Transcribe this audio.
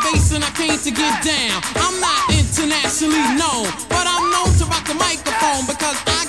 face and I came to get down. I'm not internationally known, but I'm known to rock the microphone because